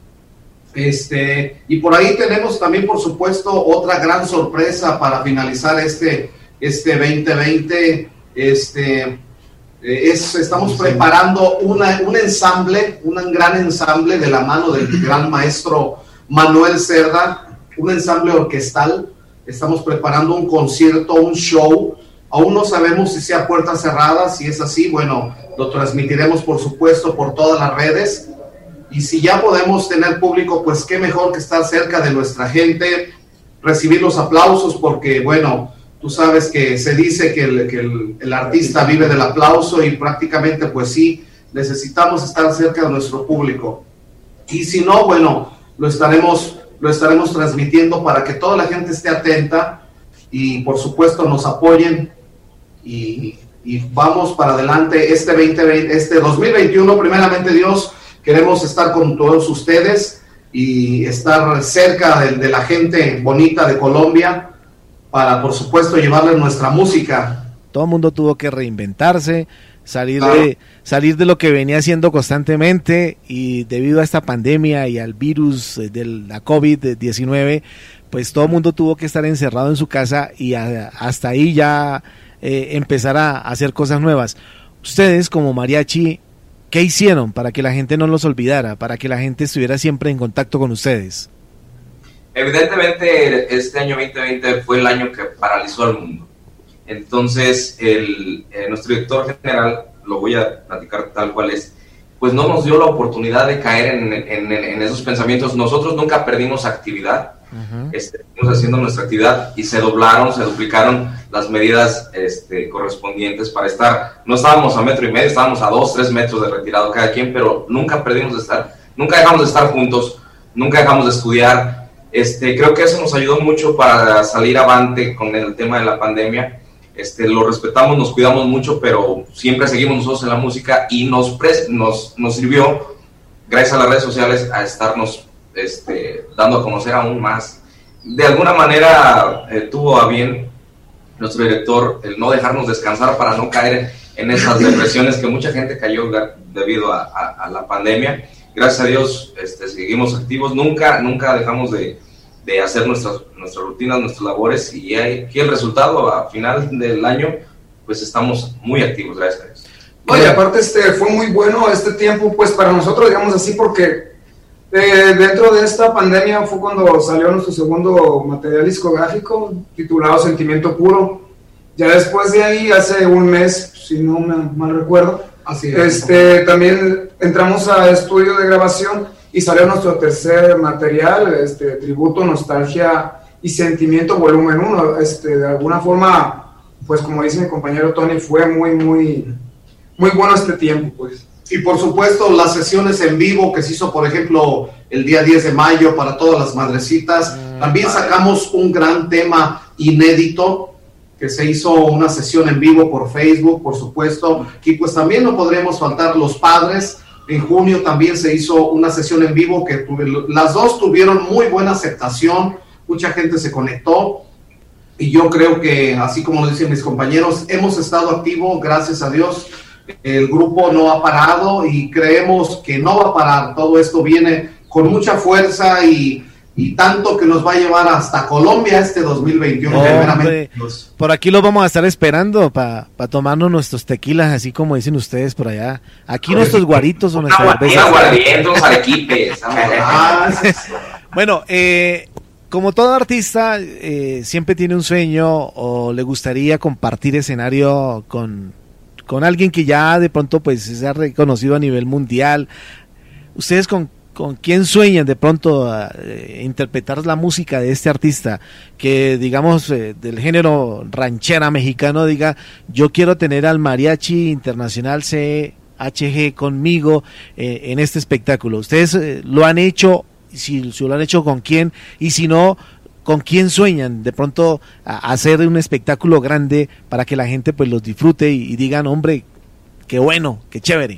Este, y por ahí tenemos también, por supuesto, otra gran sorpresa para finalizar este, este veinte veinte. Este, es, estamos preparando una, un ensamble, un gran ensamble de la mano del gran maestro Manuel Cerda, un ensamble orquestal. Estamos preparando un concierto, un show. Aún no sabemos si sea puertas cerradas. Si es así, bueno, lo transmitiremos por supuesto por todas las redes. Y si ya podemos tener público, pues qué mejor que estar cerca de nuestra gente, recibir los aplausos, porque bueno, tú sabes que se dice que el, que el, el artista vive del aplauso y prácticamente pues sí, necesitamos estar cerca de nuestro público. Y si no, bueno, lo estaremos... lo estaremos transmitiendo para que toda la gente esté atenta y por supuesto nos apoyen y, y vamos para adelante este veinte veinte, este dos mil veintiuno, primeramente Dios, queremos estar con todos ustedes y estar cerca de, de la gente bonita de Colombia para por supuesto llevarles nuestra música. Todo el mundo tuvo que reinventarse, salir claro. de salir de lo que venía haciendo constantemente, y debido a esta pandemia y al virus de la COVID diecinueve, pues todo el mundo tuvo que estar encerrado en su casa y a, hasta ahí ya eh, empezar a hacer cosas nuevas. Ustedes como mariachi, ¿qué hicieron para que la gente no los olvidara, para que la gente estuviera siempre en contacto con ustedes? Evidentemente este año veinte veinte fue el año que paralizó al mundo. Entonces, el, eh, nuestro director general, lo voy a platicar tal cual es, pues no nos dio la oportunidad de caer en, en, en esos pensamientos. Nosotros nunca perdimos actividad, uh-huh. este, estuvimos haciendo nuestra actividad y se doblaron, se duplicaron las medidas este, correspondientes para estar, no estábamos a metro y medio, estábamos a dos, tres metros de retirado cada quien, pero nunca perdimos de estar, nunca dejamos de estar juntos, nunca dejamos de estudiar. Este, creo que eso nos ayudó mucho para salir avante con el tema de la pandemia. Este, lo respetamos, nos cuidamos mucho, pero siempre seguimos nosotros en la música y nos, pres, nos, nos sirvió, gracias a las redes sociales, a estarnos este, dando a conocer aún más. De alguna manera eh, tuvo a bien nuestro director el no dejarnos descansar para no caer en esas depresiones que mucha gente cayó debido a, a, a la pandemia. Gracias a Dios este, seguimos activos, nunca, nunca dejamos de... de hacer nuestras, nuestras rutinas, nuestras labores, y aquí el resultado a final del año, pues estamos muy activos, gracias a Dios. Oye, aparte este, fue muy bueno este tiempo, pues para nosotros, digamos así, porque eh, dentro de esta pandemia fue cuando salió nuestro segundo material discográfico, titulado Sentimiento Puro. Ya después de ahí, hace un mes, si no me mal recuerdo, así es, este, también entramos a estudio de grabación, y salió nuestro tercer material, este, Tributo, Nostalgia y Sentimiento, volumen uno. Este, de alguna forma, pues como dice mi compañero Tony, fue muy, muy, muy bueno este tiempo, pues. Y por supuesto, las sesiones en vivo que se hizo, por ejemplo, el día diez de mayo para todas las madrecitas. Mm, También vale. Sacamos un gran tema inédito, que se hizo una sesión en vivo por Facebook, por supuesto. Y pues también no podríamos faltar los padres. En junio también se hizo una sesión en vivo que tuve, las dos tuvieron muy buena aceptación, mucha gente se conectó y yo creo que, así como lo dicen mis compañeros, hemos estado activos, gracias a Dios. El grupo no ha parado y creemos que no va a parar. Todo esto viene con mucha fuerza y y tanto que nos va a llevar hasta Colombia este dos mil veintiuno. Hombre, por aquí los vamos a estar esperando para pa tomarnos nuestros tequilas, así como dicen ustedes por allá. Aquí Oye, nuestros guaritos o nuestras cervezas. Bueno, eh, como todo artista, eh, siempre tiene un sueño o le gustaría compartir escenario con, con alguien que ya de pronto pues se ha reconocido a nivel mundial. ¿Ustedes con ¿Con quién sueñan de pronto a eh, interpretar la música de este artista que, digamos, eh, del género ranchera mexicano, diga, yo quiero tener al Mariachi Internacional C H G conmigo eh, en este espectáculo? ¿Ustedes eh, lo han hecho? Si, si lo han hecho, ¿con quién? Y si no, ¿con quién sueñan de pronto a, a hacer un espectáculo grande para que la gente pues los disfrute y, y digan, hombre, qué bueno, qué chévere?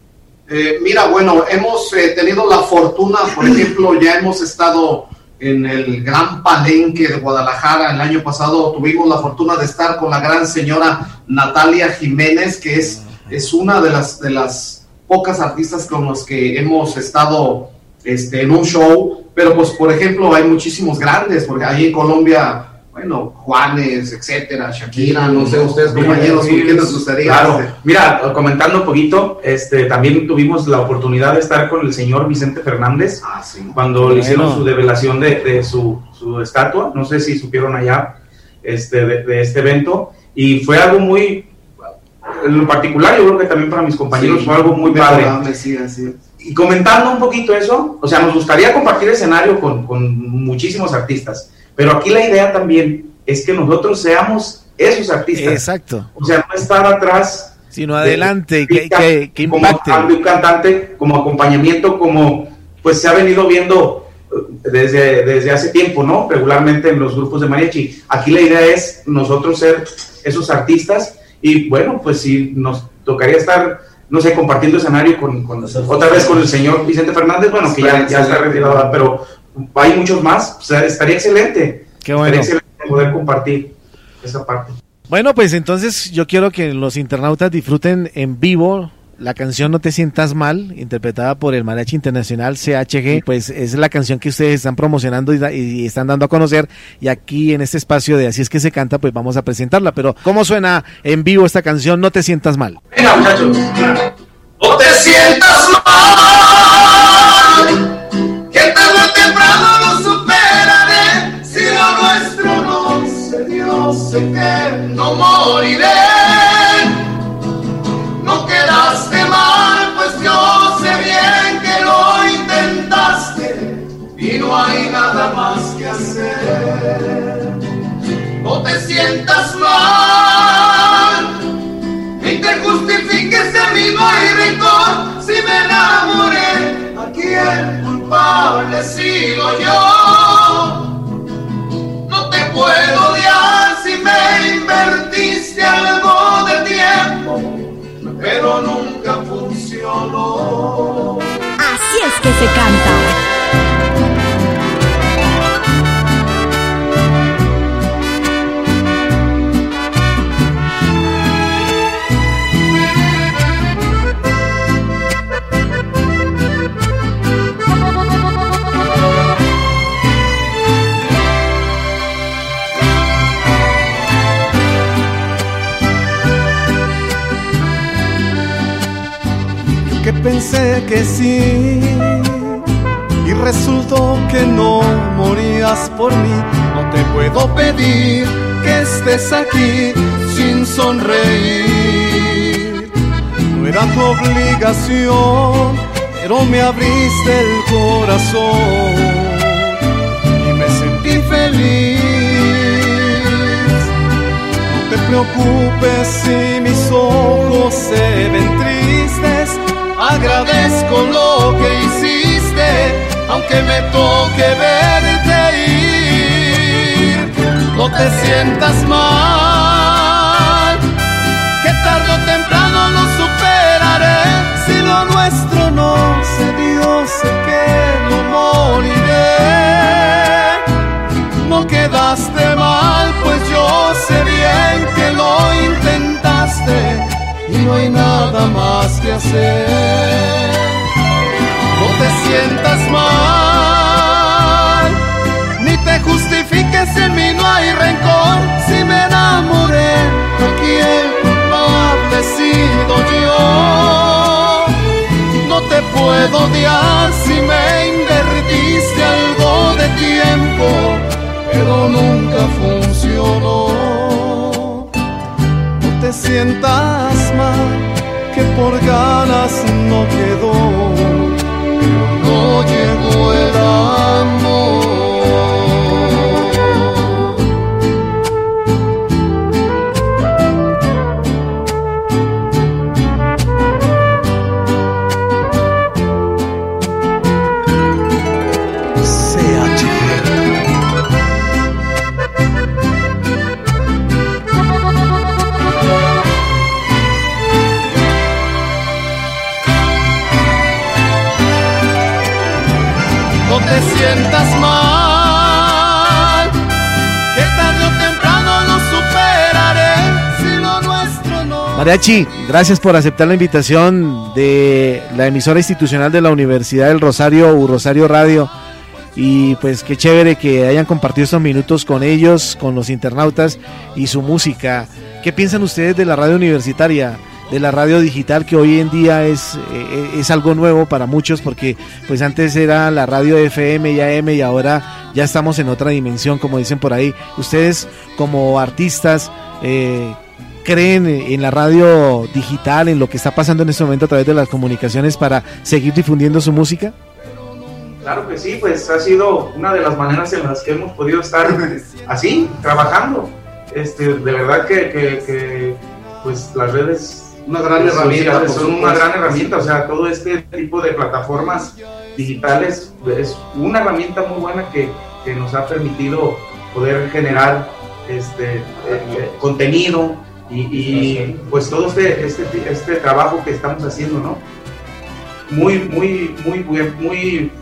Eh, mira, bueno, hemos eh, tenido la fortuna, por ejemplo, ya hemos estado en el Gran Palenque de Guadalajara. El año pasado tuvimos la fortuna de estar con la gran señora Natalia Jiménez, que es, es una de las, de las pocas artistas con los que hemos estado este, en un show. Pero pues, por ejemplo, hay muchísimos grandes, porque ahí en Colombia, bueno, Juanes, etcétera, Shakira, no sé, ustedes compañeros, ¿con quién les gustaría? Claro, mira, comentando un poquito, este, también tuvimos la oportunidad de estar con el señor Vicente Fernández, ah, sí. cuando bueno. le hicieron su develación de, de su, su estatua, no sé si supieron allá, este, de, de este evento, y fue algo muy, en lo particular, yo creo que también para mis compañeros sí, fue algo muy padre. Probable, sí, así. Y comentando un poquito eso, o sea, nos gustaría compartir escenario con, con muchísimos artistas, pero aquí la idea también es que nosotros seamos esos artistas. Exacto. O sea, no estar atrás, sino adelante, de, que, que, que impacte. Como un cantante, como acompañamiento, como pues se ha venido viendo desde, desde hace tiempo, ¿no? Regularmente en los grupos de mariachi. Aquí la idea es nosotros ser esos artistas y bueno, pues si nos tocaría estar, no sé, compartiendo escenario con, con otra vez con el señor Vicente Fernández, bueno, que ya, ya está retirado, pero hay muchos más, o sea, estaría excelente. Qué bueno. Estaría excelente poder compartir esa parte. Bueno, pues entonces yo quiero que los internautas disfruten en vivo la canción No Te Sientas Mal, interpretada por el Mariachi Internacional C H G. Pues es la canción que ustedes están promocionando y, y están dando a conocer, y aquí en este espacio de Así es que se canta, pues vamos a presentarla. Pero ¿cómo suena en vivo esta canción No Te Sientas Mal? Venga, muchachos. No te sientas mal, que tarde o temprano lo superaré. Si lo nuestro no se dio, sé que no moriré. No quedaste mal, pues yo sé bien que lo intentaste y no hay nada más que hacer. No te sientas mal, ni te justifiques de mí, no hay rencor. Si me enamoré, aquí el culpable sigo yo. No te puedo odiar si me invertiste algo de tiempo, pero nunca funcionó. Así es que se canta. Que pensé que sí y resultó que no morías por mí. No te puedo pedir que estés aquí sin sonreír. No era tu obligación, pero me abriste el corazón y me sentí feliz. No te preocupes si mis ojos se ven tristes. Agradezco lo que hiciste, aunque me toque verte ir. No te sientas mal, que tarde o temprano lo superaré. Si lo nuestro no se dio, sé que no moriré. No quedaste mal, pues yo sé bien que lo intentaste y no hay nada más que hacer. No te sientas mal, te sientas mal, que por ganas no quedó, no llegó el amor. Te sientas mal, que tarde o temprano lo superaré, si lo nuestro no. Mariachi, gracias por aceptar la invitación de la emisora institucional de la Universidad del Rosario, U Rosario Radio, y pues qué chévere que hayan compartido estos minutos con ellos, con los internautas y su música. ¿Qué piensan ustedes de la radio universitaria, de la radio digital, que hoy en día es, eh, es algo nuevo para muchos, porque pues antes era la radio F M y A M y ahora ya estamos en otra dimensión, como dicen por ahí? Ustedes como artistas, eh, ¿creen en la radio digital, en lo que está pasando en este momento a través de las comunicaciones para seguir difundiendo su música? Claro que sí, pues ha sido una de las maneras en las que hemos podido estar así, trabajando. Este, de verdad que, que, que pues las redes, una gran herramienta, son una gran herramienta, o sea, todo este tipo de plataformas digitales es una herramienta muy buena que, que nos ha permitido poder generar este eh, contenido y, y pues todo este, este este trabajo que estamos haciendo, ¿no? Muy, muy, muy, muy, muy,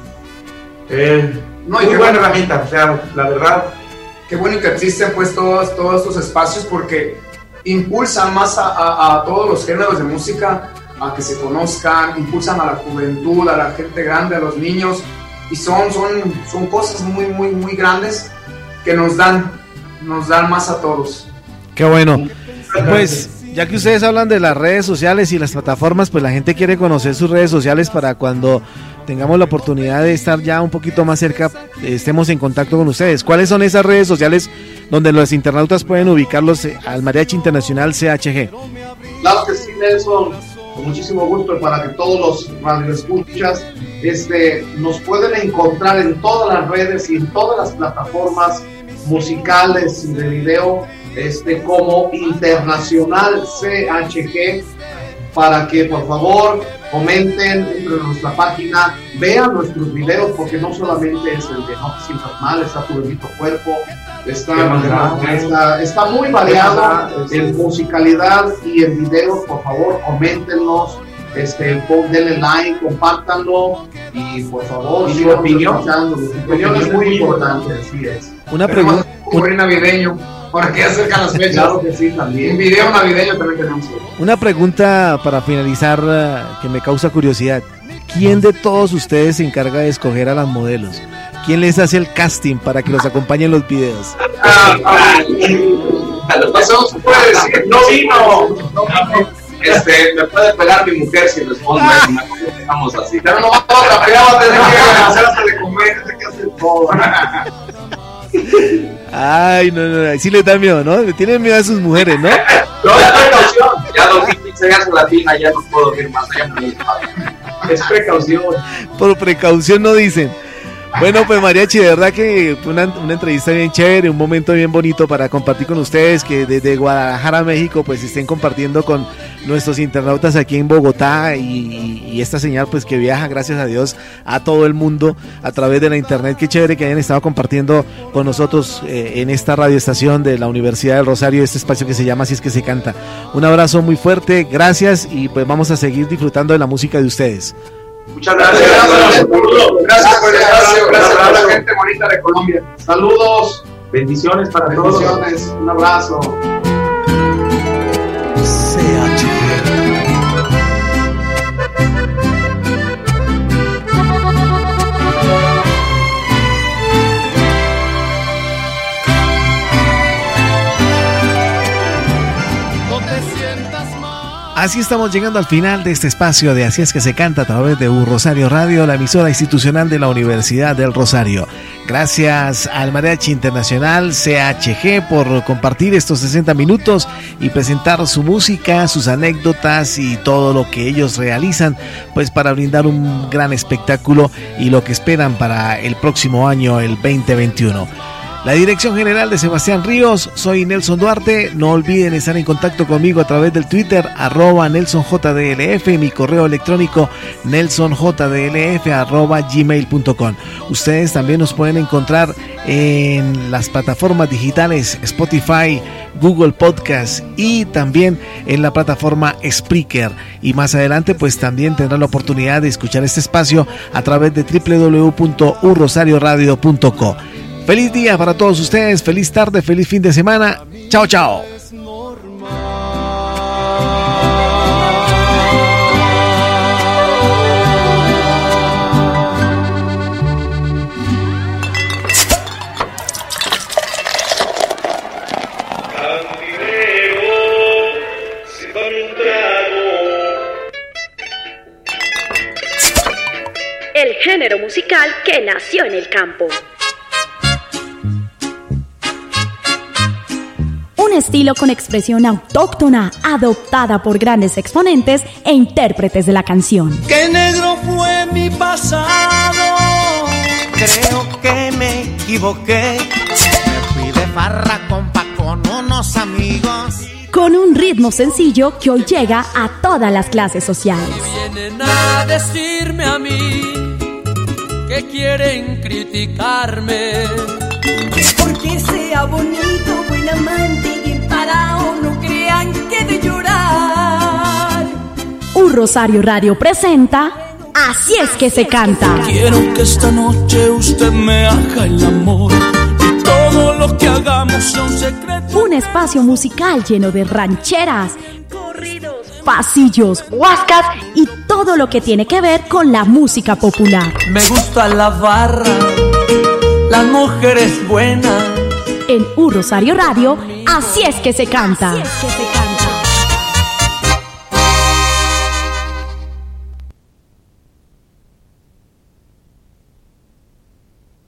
eh, no, muy buena bueno, herramienta, o sea, la verdad. Qué bueno que existen pues todos, todos estos espacios, porque impulsan más a, a, a todos los géneros de música a que se conozcan, impulsan a la juventud, a la gente grande, a los niños, y son, son, son cosas muy, muy, muy grandes que nos dan, nos dan más a todos. Qué bueno. Pues ya que ustedes hablan de las redes sociales y las plataformas, pues la gente quiere conocer sus redes sociales para cuando tengamos la oportunidad de estar ya un poquito más cerca, estemos en contacto con ustedes. ¿Cuáles son esas redes sociales donde los internautas pueden ubicarlos al Mariachi Internacional C H G? Claro que sí, Nelson, con muchísimo gusto, para que todos los radioescuchas este, nos pueden encontrar en todas las redes y en todas las plataformas musicales y de video, este, como Internacional C H G, para que por favor comenten en nuestra página, vean nuestros videos, porque no solamente es el de No te sientas mal, está Tu Bendito Cuerpo, está, está, está muy variado en musicalidad y en videos. Por favor, coméntenos, este, denle like, compártanlo y por favor, y su opinión, su opinión es muy importante, así es. Una pregunta. Un navideño, ¿para qué acercan las fechas? Claro que sí, también. Un video navideño también tenemos. Una pregunta para finalizar uh, que me causa curiosidad. ¿Quién de todos ustedes se encarga de escoger a las modelos? ¿Quién les hace el casting para que los acompañen en los videos? Eso se puede decir, no vino. Este, me puede pegar mi mujer si responde, no dejamos así. Pero no vamos a pegar, va a tener que hacerse de comer, que hacer todo. Ay, no, no, sí le da miedo, ¿no? Le tienen miedo a sus mujeres, ¿no? No, ya precaución. Ya dos mil quince ya se latina, ya no puedo ir más allá. Es precaución. Por precaución no dicen. Bueno, pues Mariachi, de verdad que fue una, una entrevista bien chévere, un momento bien bonito para compartir con ustedes, que desde Guadalajara, México, pues estén compartiendo con nuestros internautas aquí en Bogotá y, y esta señal pues que viaja, gracias a Dios, a todo el mundo a través de la internet. Qué chévere que hayan estado compartiendo con nosotros eh, en esta radioestación de la Universidad del Rosario, este espacio que se llama Así es que se canta. Un abrazo muy fuerte, gracias, y pues vamos a seguir disfrutando de la música de ustedes. Muchas gracias. Gracias, gracias, gracias por el espacio. Gracias a la gente bonita de Colombia. Saludos. Bendiciones para todos. Bendiciones. Un abrazo. C H Así estamos llegando al final de este espacio de Así es que se canta a través de U Rosario Radio, la emisora institucional de la Universidad del Rosario. Gracias al Mariachi Internacional C H G por compartir estos sesenta minutos y presentar su música, sus anécdotas y todo lo que ellos realizan, pues para brindar un gran espectáculo y lo que esperan para el próximo año, el veinte veintiuno. La dirección general de Sebastián Ríos, soy Nelson Duarte. No olviden estar en contacto conmigo a través del Twitter, arroba NelsonJDLF, mi correo electrónico nelsonjdlf arroba gmail punto com. Ustedes también nos pueden encontrar en las plataformas digitales Spotify, Google Podcast y también en la plataforma Spreaker. Y más adelante pues también tendrán la oportunidad de escuchar este espacio a través de doble u doble u doble u punto u rosario radio punto co. Feliz día para todos ustedes, feliz tarde, feliz fin de semana. Chao, chao. El género musical que nació en el campo. Un estilo con expresión autóctona, adoptada por grandes exponentes e intérpretes de la canción. ¡Qué negro fue mi pasado! Creo que me equivoqué. Me fui de farra, compa, con unos amigos. Con un ritmo sencillo que hoy llega a todas las clases sociales. Y vienen a decirme a mí que quieren criticarme. Porque sea bonito, buen amante y emparado, no crean que de llorar. Un Rosario Radio presenta Así es que se canta. Quiero que esta noche usted me haga el amor y todo lo que hagamos sea un secreto. Un espacio musical lleno de rancheras, corridos, pasillos, huascas y todo lo que tiene que ver con la música popular. Me gusta la barra, las mujeres buenas. En U Rosario Radio, Así es que se canta. Así es que se